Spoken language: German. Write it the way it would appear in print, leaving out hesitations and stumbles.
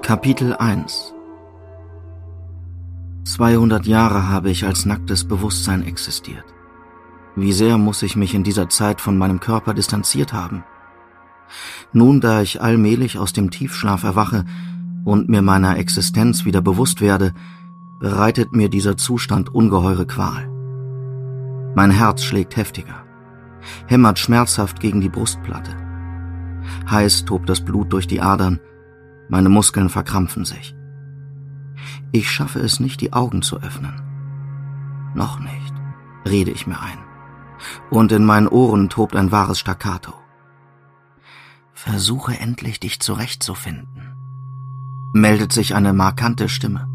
Kapitel 1 200 Jahre habe ich als nacktes Bewusstsein existiert. Wie sehr muss ich mich in dieser Zeit von meinem Körper distanziert haben? Nun, da ich allmählich aus dem Tiefschlaf erwache und mir meiner Existenz wieder bewusst werde, bereitet mir dieser Zustand ungeheure Qual. Mein Herz schlägt heftiger, hämmert schmerzhaft gegen die Brustplatte. Heiß tobt das Blut durch die Adern, meine Muskeln verkrampfen sich. Ich schaffe es nicht, die Augen zu öffnen. Noch nicht, rede ich mir ein. Und in meinen Ohren tobt ein wahres Staccato. Versuche endlich, dich zurechtzufinden, meldet sich eine markante Stimme.